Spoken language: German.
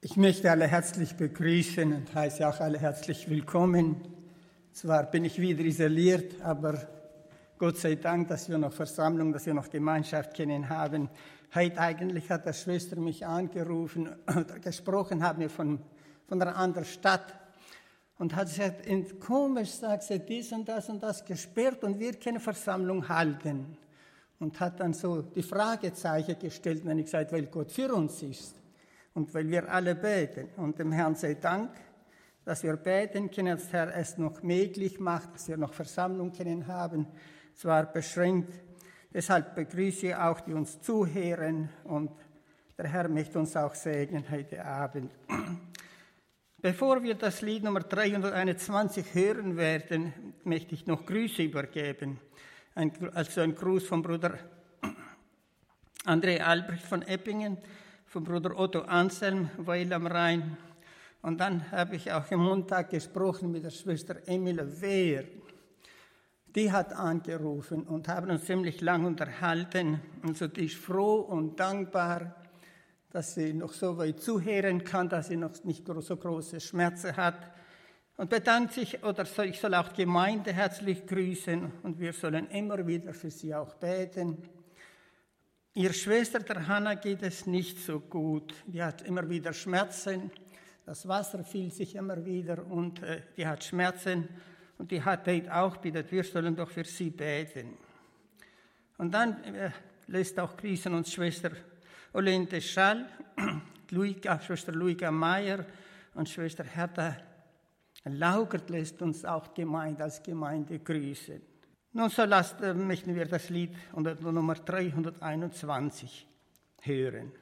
Ich möchte alle herzlich begrüßen und heiße auch alle herzlich willkommen. Zwar bin ich wieder isoliert, aber Gott sei Dank, dass wir noch Versammlung, dass wir noch Gemeinschaft kennen haben. Heute eigentlich hat die Schwester mich angerufen oder gesprochen, haben wir von einer anderen Stadt. Und hat gesagt, komisch, sagt sie, dies und das gesperrt und wir können Versammlung halten. Und hat dann so die Fragezeichen gestellt, wenn ich gesagt, weil Gott für uns ist. Und weil wir alle beten. Und dem Herrn sei Dank, dass wir beten können, dass der Herr es noch möglich macht, dass wir noch Versammlung können haben. Zwar beschränkt, deshalb begrüße ich auch, die uns zuhören. Und der Herr möchte uns auch segnen heute Abend. Bevor wir das Lied Nummer 321 hören werden, möchte ich noch Grüße übergeben. Also ein Gruß vom Bruder André Albrecht von Eppingen, vom Bruder Otto Anselm, Weil am Rhein. Und dann habe ich auch am Montag gesprochen mit der Schwester Emile Wehr. Die hat angerufen und haben uns ziemlich lang unterhalten. Also die ist froh und dankbar, dass sie noch so weit zuhören kann, dass sie noch nicht so große Schmerzen hat. Und bedankt sich, oder ich soll auch die Gemeinde herzlich grüßen und wir sollen immer wieder für sie auch beten. Ihre Schwester, der Hanna, geht es nicht so gut. Die hat immer wieder Schmerzen. Das Wasser füllt sich immer wieder und die hat Schmerzen. Und die hat auch bittet, wir sollen doch für sie beten. Und dann lässt auch grüßen uns Schwester Olente Schall, Schwester Luiga Meier und Schwester Hertha Laugert lässt uns auch als Gemeinde grüßen. Nun möchten wir das Lied unter Nummer 321 hören.